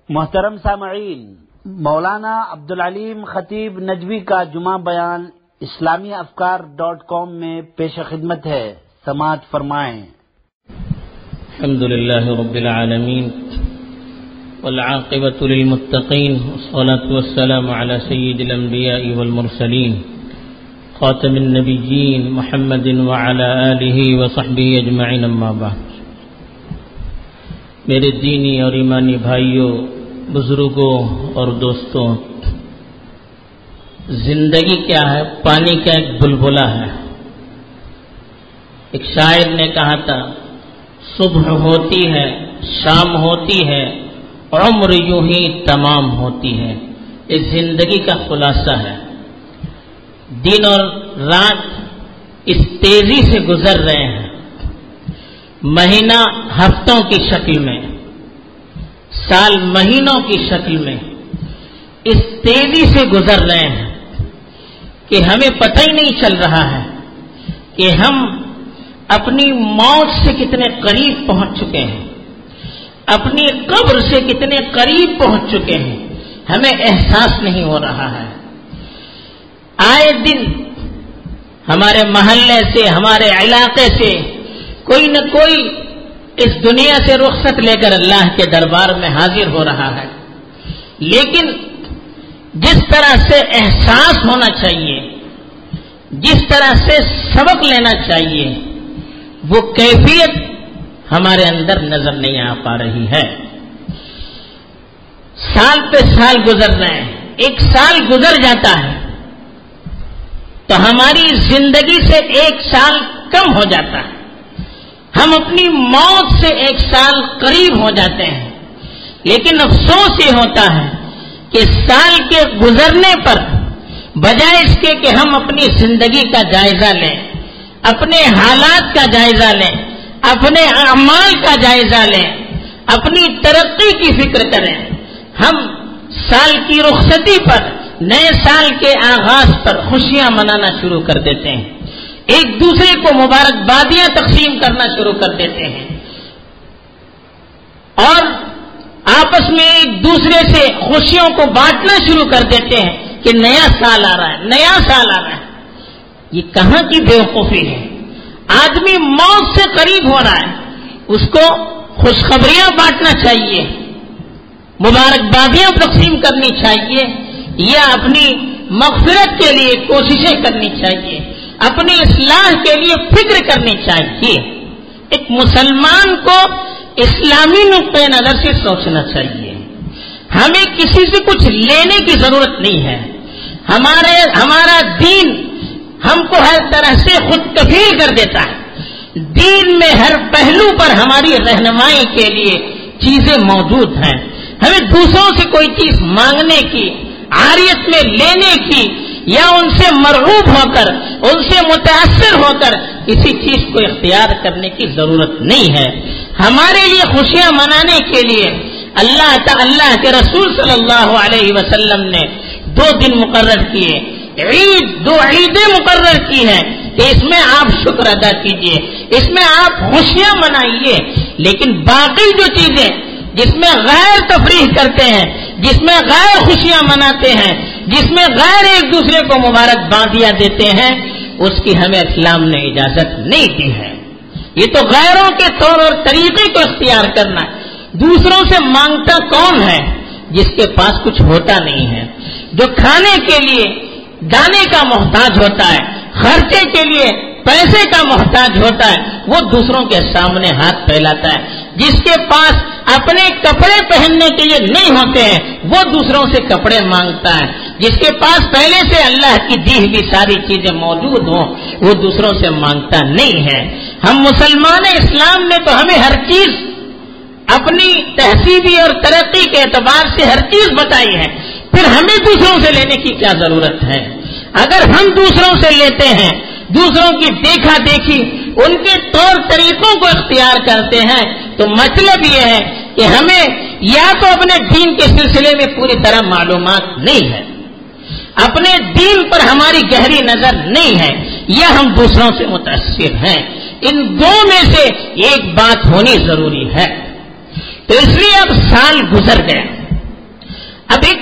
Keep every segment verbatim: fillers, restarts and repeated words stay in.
محترم سامعین، مولانا عبدالعلیم خطیب نجوی کا جمعہ بیان اسلامی افکار ڈاٹ کام میں پیش خدمت ہے، سماعت فرمائیں۔ الحمد للہ رب العالمین والعاقبۃ للمتقین والصلاة والسلام علی سید الانبیاء والمرسلین خاتم النبیین محمد وعلی آلہ وصحبہ اجمعین، اما بعد۔ میرے دینی اور ایمانی بھائیوں، بزرگوں اور دوستوں، زندگی کیا ہے؟ پانی کا ایک بلبلہ ہے۔ ایک شاعر نے کہا تھا، صبح ہوتی ہے، شام ہوتی ہے، عمر یوں ہی تمام ہوتی ہے۔ یہ زندگی کا خلاصہ ہے۔ دن اور رات اس تیزی سے گزر رہے ہیں، مہینہ ہفتوں کی شکل میں، سال مہینوں کی شکل میں اس تیزی سے گزر رہے ہیں کہ ہمیں پتہ ہی نہیں چل رہا ہے کہ ہم اپنی موت سے کتنے قریب پہنچ چکے ہیں، اپنی قبر سے کتنے قریب پہنچ چکے ہیں، ہمیں احساس نہیں ہو رہا ہے۔ آئے دن ہمارے محلے سے، ہمارے علاقے سے کوئی نہ کوئی اس دنیا سے رخصت لے کر اللہ کے دربار میں حاضر ہو رہا ہے، لیکن جس طرح سے احساس ہونا چاہیے، جس طرح سے سبق لینا چاہیے، وہ کیفیت ہمارے اندر نظر نہیں آ پا رہی ہے۔ سال پہ سال گزر رہے ہیں، ایک سال گزر جاتا ہے تو ہماری زندگی سے ایک سال کم ہو جاتا ہے، ہم اپنی موت سے ایک سال قریب ہو جاتے ہیں۔ لیکن افسوس یہ ہوتا ہے کہ سال کے گزرنے پر بجائے اس کے کہ ہم اپنی زندگی کا جائزہ لیں، اپنے حالات کا جائزہ لیں، اپنے اعمال کا جائزہ لیں، اپنی ترقی کی فکر کریں، ہم سال کی رخصتی پر، نئے سال کے آغاز پر خوشیاں منانا شروع کر دیتے ہیں، ایک دوسرے کو مبارکبادیاں تقسیم کرنا شروع کر دیتے ہیں، اور آپس میں ایک دوسرے سے خوشیوں کو بانٹنا شروع کر دیتے ہیں کہ نیا سال آ رہا ہے، نیا سال آ رہا ہے۔ یہ کہاں کی بیوقوفی ہے؟ آدمی موت سے قریب ہو رہا ہے، اس کو خوشخبریاں بانٹنا چاہیے، مبارکبادیاں تقسیم کرنی چاہیے، یا اپنی مغفرت کے لیے کوششیں کرنی چاہیے، اپنی اصلاح کے لیے فکر کرنی چاہیے۔ ایک مسلمان کو اسلامی نقطۂ نظر سے سوچنا چاہیے۔ ہمیں کسی سے کچھ لینے کی ضرورت نہیں ہے۔ ہمارے ہمارا دین ہم کو ہر طرح سے خود کفیل کر دیتا ہے۔ دین میں ہر پہلو پر ہماری رہنمائی کے لیے چیزیں موجود ہیں۔ ہمیں دوسروں سے کوئی چیز مانگنے کی، عاریت میں لینے کی، یا ان سے مرغوب ہو کر، ان سے متاثر ہو کر کسی چیز کو اختیار کرنے کی ضرورت نہیں ہے۔ ہمارے لیے خوشیاں منانے کے لیے اللہ تعالی کے رسول صلی اللہ علیہ وسلم نے دو دن مقرر کیے، عید دو عیدیں مقرر کی ہیں کہ اس میں آپ شکر ادا کیجئے، اس میں آپ خوشیاں منائیے۔ لیکن باقی جو چیزیں جس میں غیر تفریح کرتے ہیں، جس میں غیر خوشیاں مناتے ہیں، جس میں غیر ایک دوسرے کو مبارکبادیاں دیتے ہیں، اس کی ہمیں اسلام نے اجازت نہیں دی ہے۔ یہ تو غیروں کے طور اور طریقے کو اختیار کرنا ہے۔ دوسروں سے مانگتا کون ہے؟ جس کے پاس کچھ ہوتا نہیں ہے، جو کھانے کے لیے دانے کا محتاج ہوتا ہے، خرچے کے لیے پیسے کا محتاج ہوتا ہے، وہ دوسروں کے سامنے ہاتھ پھیلاتا ہے۔ جس کے پاس اپنے کپڑے پہننے کے لیے نہیں ہوتے ہیں، وہ دوسروں سے کپڑے مانگتا ہے۔ جس کے پاس پہلے سے اللہ کی دی ہوئی ساری چیزیں موجود ہوں، وہ دوسروں سے مانگتا نہیں ہے۔ ہم مسلمان اسلام میں تو ہمیں ہر چیز اپنی تہذیبی اور ترقی کے اعتبار سے ہر چیز بتائی ہے، پھر ہمیں دوسروں سے لینے کی کیا ضرورت ہے؟ اگر ہم دوسروں سے لیتے ہیں، دوسروں کی دیکھا دیکھی، ان کے طور طریقوں کو اختیار کرتے ہیں، تو مطلب یہ ہے کہ ہمیں یا تو اپنے دین کے سلسلے میں پوری طرح معلومات نہیں ہے، اپنے دین پر ہماری گہری نظر نہیں ہے، یا ہم دوسروں سے متاثر ہیں۔ ان دو میں سے ایک بات ہونی ضروری ہے۔ تو اس لیے اب سال گزر گیا،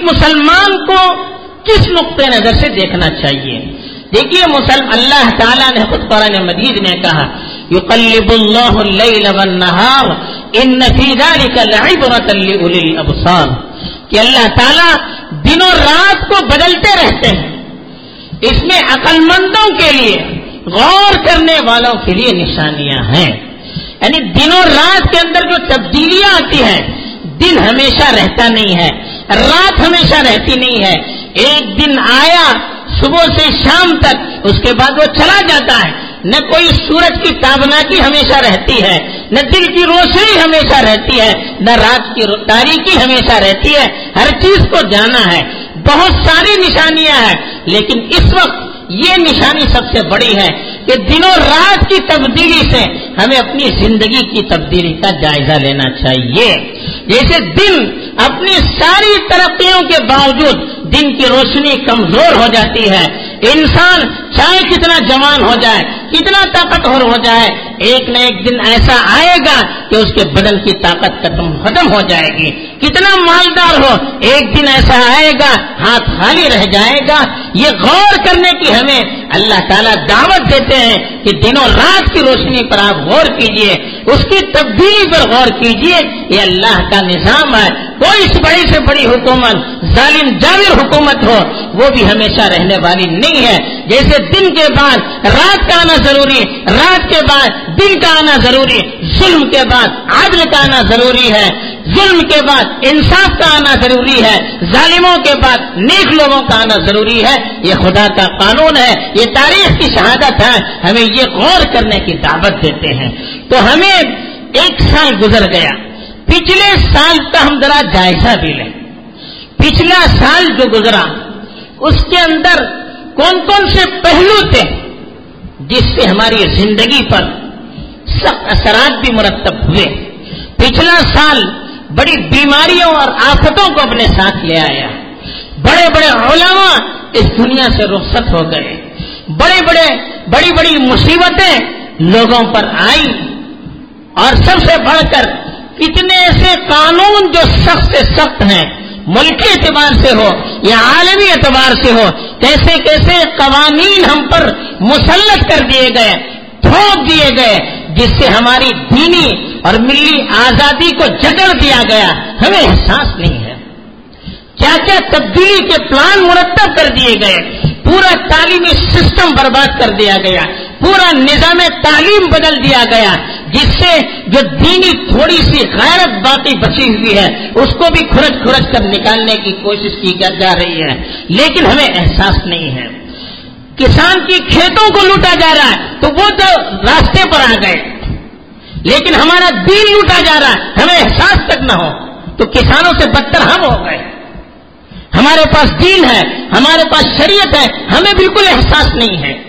مسلمان کو کس نقطۂ نظر سے دیکھنا چاہیے؟ دیکھیے مسلم اللہ تعالیٰ نے خود قرآن مجید میں کہا یقلب اللہ اللیل والنہار ان فی ذلک لعبرۃ لأولی الابصار، کہ اللہ تعالیٰ دن و رات کو بدلتے رہتے ہیں، اس میں عقل مندوں کے لیے، غور کرنے والوں کے لیے نشانیاں ہیں۔ یعنی دن و رات کے اندر جو تبدیلیاں آتی ہیں، دن ہمیشہ رہتا نہیں ہے، رات ہمیشہ رہتی نہیں ہے۔ ایک دن آیا صبح سے شام تک، اس کے بعد وہ چلا جاتا ہے۔ نہ کوئی سورج کی تابناکی ہمیشہ رہتی ہے، نہ دل کی روشنی ہمیشہ رہتی ہے، نہ رات کی تاریکی ہمیشہ رہتی ہے۔ ہر چیز کو جانا ہے، بہت ساری نشانیاں ہیں، لیکن اس وقت یہ نشانی سب سے بڑی ہے کہ دنوں رات کی تبدیلی سے ہمیں اپنی زندگی کی تبدیلی کا جائزہ لینا چاہیے۔ جیسے دن اپنی ساری ترقیوں کے باوجود دن کی روشنی کمزور ہو جاتی ہے، انسان چاہے کتنا جوان ہو جائے، کتنا طاقتور ہو جائے، ایک نہ ایک دن ایسا آئے گا کہ اس کے بدن کی طاقت ختم ہو جائے گی۔ کتنا مالدار ہو، ایک دن ایسا آئے گا ہاتھ خالی رہ جائے گا۔ یہ غور کرنے کی ہمیں اللہ تعالیٰ دعوت دیتے ہیں کہ دنوں رات کی روشنی پر آپ غور کیجئے، اس کی تبدیلی پر غور کیجئے۔ یہ اللہ کا نظام ہے۔ کوئی اس بڑی سے بڑی حکومت، ظالم جابر حکومت ہو، وہ بھی ہمیشہ رہنے والی نہیں ہے۔ جیسے دن کے بعد رات کا آنا ضروری، رات کے بعد دن کا آنا ضروری، ظلم کے بعد عدل کا آنا ضروری ہے، ظلم کے بعد انصاف کا آنا ضروری ہے، ظالموں کے بعد نیک لوگوں کا آنا ضروری ہے۔ یہ خدا کا قانون ہے، یہ تاریخ کی شہادت ہے، ہمیں یہ غور کرنے کی دعوت دیتے ہیں۔ تو ہمیں ایک سال گزر گیا، پچھلے سال کا ہم ذرا جائزہ بھی لیں۔ پچھلا سال جو گزرا اس کے اندر کون کون سے پہلو تھے جس سے ہماری زندگی پر سخت اثرات بھی مرتب ہوئے۔ پچھلا سال بڑی بیماریوں اور آفتوں کو اپنے ساتھ لے آیا، بڑے بڑے علماء اس دنیا سے رخصت ہو گئے، بڑے بڑے بڑی بڑی مصیبتیں لوگوں پر آئی، اور سب سے بڑھ کر اتنے ایسے قانون جو سخت سے سخت ہیں، ملکی اعتبار سے ہو یا عالمی اعتبار سے ہو، کیسے کیسے قوانین ہم پر مسلط کر دیے گئے، تھوپ دیے گئے، جس سے ہماری دینی اور ملی آزادی کو جکڑ دیا گیا، ہمیں احساس نہیں ہے۔ کیا کیا تبدیلی کے پلان مرتب کر دیے گئے، پورا تعلیمی سسٹم برباد کر دیا گیا، پورا نظام تعلیم بدل دیا گیا، جس سے جو دینی تھوڑی سی غیرت باقی بچی ہوئی ہے اس کو بھی کھرچ کھرچ کر نکالنے کی کوشش کی جا رہی ہے، لیکن ہمیں احساس نہیں ہے۔ کسان کی کھیتوں کو لوٹا جا رہا ہے تو وہ تو راستے پر آ گئے، لیکن ہمارا دین لوٹا جا رہا ہے، ہمیں احساس تک نہ ہو تو کسانوں سے بدتر ہم ہو گئے۔ ہمارے پاس دین ہے، ہمارے پاس شریعت ہے، ہمیں بالکل احساس نہیں ہے۔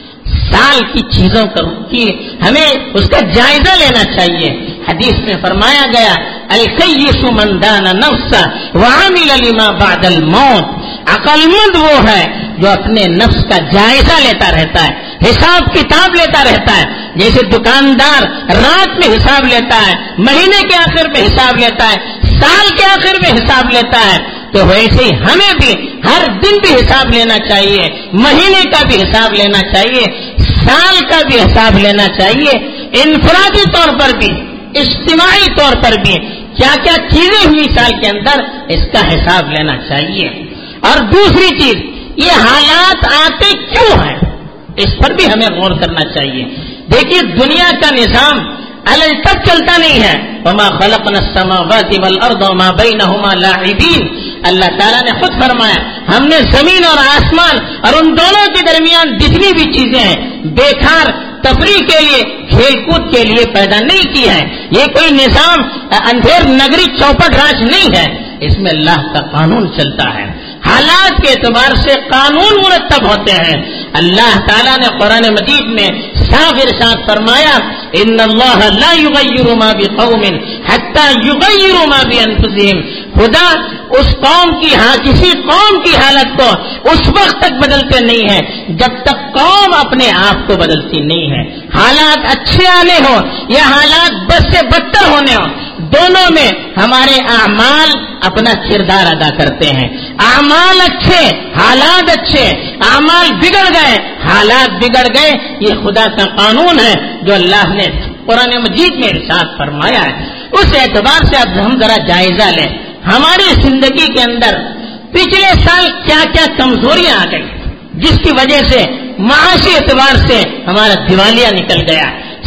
سال کی چیزوں کی ہمیں اس کا جائزہ لینا چاہیے۔ حدیث میں فرمایا گیا الکیس من دان نفسہ وعمل لما بعد الموت، عقل مند وہ ہے جو اپنے نفس کا جائزہ لیتا رہتا ہے، حساب کتاب لیتا رہتا ہے۔ جیسے دکاندار رات میں حساب لیتا ہے، مہینے کے آخر میں حساب لیتا ہے، سال کے آخر میں حساب لیتا ہے، تو ویسے ہی ہمیں بھی ہر دن بھی حساب لینا چاہیے، مہینے کا بھی حساب لینا چاہیے، سال کا بھی حساب لینا چاہیے، انفرادی طور پر بھی اجتماعی طور پر بھی کیا کیا چیزیں ہوئی سال کے اندر، اس کا حساب لینا چاہیے۔ اور دوسری چیز، یہ حالات آتے کیوں ہیں، اس پر بھی ہمیں غور کرنا چاہیے۔ دیکھیے دنیا کا نظام الگ تک چلتا نہیں ہے، وما خلقنا السماوات والارض وما بينهما لاعبين، اللہ تعالیٰ نے خود فرمایا ہم نے زمین اور آسمان اور ان دونوں کے درمیان جتنی بھی چیزیں ہیں بیکار تفریح کے لیے، کھیل کود کے لیے پیدا نہیں کی ہے۔ یہ کوئی نظام اندھیر نگری چوپٹ راج نہیں ہے، اس میں اللہ کا قانون چلتا ہے، حالات کے اعتبار سے قانون مرتب ہوتے ہیں۔ اللہ تعالیٰ نے قرآن مجید میں صاف ارشاد فرمایا ان اللہ لا یغیر ما بقوم حتی یغیر ما بانفسهم، خدا اس قوم کی ہاں کسی قوم کی حالت کو اس وقت تک بدلتے نہیں ہے جب تک قوم اپنے آپ کو بدلتی نہیں ہے۔ حالات اچھے آنے ہو یا حالات بد سے بدتر ہونے ہو، دونوں میں ہمارے اعمال اپنا کردار ادا کرتے ہیں. اعمال اچھے، حالات اچھے، اعمال بگڑ گئے، حالات بگڑ گئے. یہ خدا کا قانون ہے جو اللہ نے قرآن مجید میں ارشاد فرمایا ہے. اس اعتبار سے اب ہم ذرا جائزہ لیں ہماری زندگی کے اندر پچھلے سال کیا کیا کمزوریاں آ گئی جس کی وجہ سے معاشی اعتبار سے ہمارا دیوالیہ نکل گیا،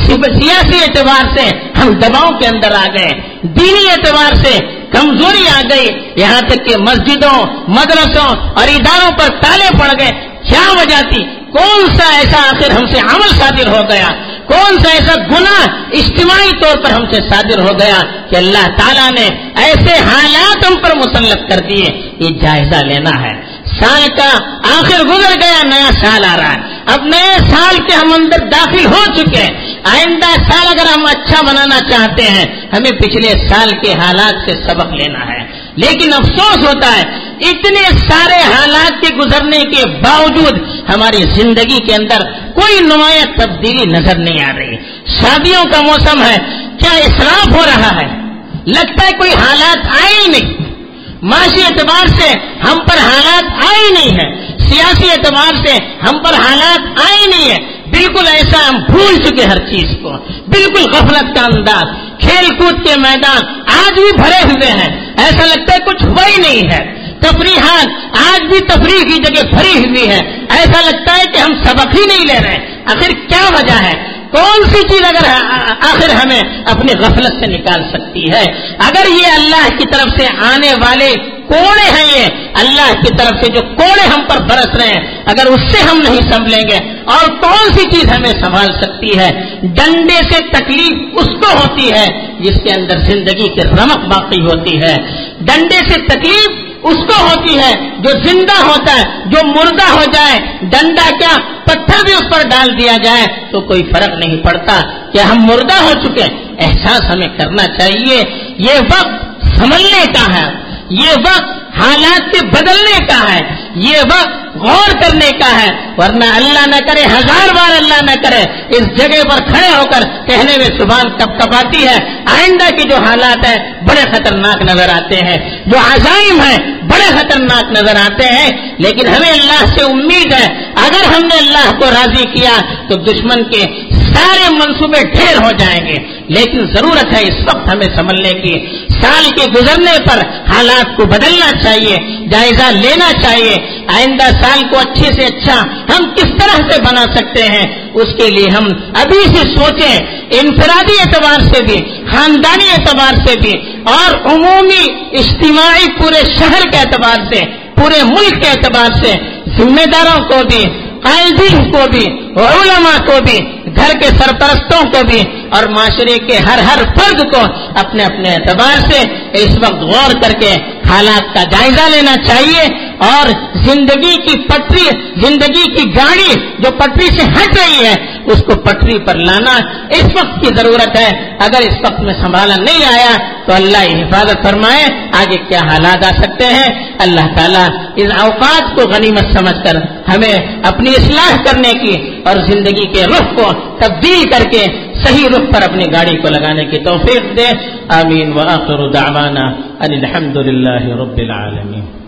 سیاسی اعتبار سے ہم دباؤ کے اندر آ گئے، دینی اعتبار سے کمزوری آ گئی، یہاں تک کہ مسجدوں، مدرسوں اور اداروں پر تالے پڑ گئے. کیا وجہ تھی؟ کون سا ایسا آخر ہم سے عمل صادر ہو گیا، کون سا ایسا گناہ اجتماعی طور پر ہم سے صادر ہو گیا کہ اللہ تعالیٰ نے ایسے حالات ہم پر مسلط کر دیے؟ یہ جائزہ لینا ہے. سال کا آخر گزر گیا، نیا سال آ رہا ہے. اب نئے سال کے ہم اندر داخل ہو چکے ہیں. آئندہ سال اگر ہم اچھا بنانا چاہتے ہیں ہمیں پچھلے سال کے حالات سے سبق لینا ہے. لیکن افسوس ہوتا ہے اتنے سارے حالات کے گزرنے کے باوجود ہماری زندگی کے اندر کوئی نمایاں تبدیلی نظر نہیں آ رہی. شادیوں کا موسم ہے، کیا اسراف ہو رہا ہے؟ لگتا ہے کوئی حالات آئے ہی نہیں. معاشی اعتبار سے ہم پر حالات آئے ہی نہیں ہے، سیاسی اعتبار سے ہم پر حالات آئے ہی نہیں ہے. بالکل ایسا ہم بھول چکے ہر چیز کو، بالکل غفلت کا انداز. کھیل کود کے میدان آج بھی بھرے ہوئے ہیں، ایسا لگتا ہے کچھ ہوا ہی نہیں ہے. تفریحات آج بھی تفریح کی جگہ بھری ہوئی ہے، ایسا لگتا ہے کہ ہم سبق ہی نہیں لے رہے. آخر کیا وجہ ہے؟ کون سی چیز اگر آخر ہمیں اپنی غفلت سے نکال سکتی ہے؟ اگر یہ اللہ کی طرف سے آنے والے کوڑے ہیں، یہ اللہ کی طرف سے جو کوڑے ہم پر برس رہے ہیں، اگر اس سے ہم نہیں سنبھلیں گے اور کون سی چیز ہمیں سنبھال سکتی ہے؟ ڈنڈے سے تکلیف اس کو ہوتی ہے جس کے اندر زندگی کی رمق باقی ہوتی ہے. ڈنڈے سے تکلیف اس کو ہوتی ہے جو زندہ ہوتا ہے. جو مردہ ہو جائے ڈنڈا کیا پتھر بھی اس پر ڈال دیا جائے تو کوئی فرق نہیں پڑتا کہ ہم مردہ ہو چکے. احساس ہمیں کرنا چاہیے یہ وقت سنبھلنے کا ہے، یہ وقت حالات کے بدلنے کا ہے، یہ وقت غور کرنے کا ہے. ورنہ اللہ نہ کرے، ہزار بار اللہ نہ کرے، اس جگہ پر کھڑے ہو کر کہنے میں زبان کب کب آتی ہے آئندہ کے جو حالات ہیں بڑے خطرناک نظر آتے ہیں، جو عزائم ہیں بڑے خطرناک نظر آتے ہیں. لیکن ہمیں اللہ سے امید ہے اگر ہم نے اللہ کو راضی کیا تو دشمن کے سارے منصوبے ڈھیر ہو جائیں گے. لیکن ضرورت ہے اس وقت ہمیں سمجھنے کی، سال کے گزرنے پر حالات کو بدلنا چاہیے، جائزہ لینا چاہیے. آئندہ سال کو اچھے سے اچھا ہم کس طرح سے بنا سکتے ہیں اس کے لیے ہم ابھی سے سوچیں. انفرادی اعتبار سے بھی، خاندانی اعتبار سے بھی اور عمومی اجتماعی پورے شہر کے اعتبار سے، پورے ملک کے اعتبار سے ذمہ داروں کو بھی، قائدین کو بھی، علماء کو بھی، گھر کے سرپرستوں کو بھی اور معاشرے کے ہر ہر فرد کو اپنے اپنے اعتبار سے اس وقت غور کر کے حالات کا جائزہ لینا چاہیے اور زندگی کی پٹری، زندگی کی گاڑی جو پٹری سے ہٹ رہی ہے اس کو پٹری پر لانا اس وقت کی ضرورت ہے. اگر اس وقت میں سنبھالا نہیں آیا تو اللہ حفاظت فرمائے آگے کیا حالات آ سکتے ہیں. اللہ تعالیٰ اس اوقات کو غنیمت سمجھ کر ہمیں اپنی اصلاح کرنے کی اور زندگی کے رخ کو تبدیل کر کے صحیح رخ پر اپنی گاڑی کو لگانے کی توفیق دے. آمین. وآخر دعوانا ان الحمد للہ رب العالمین.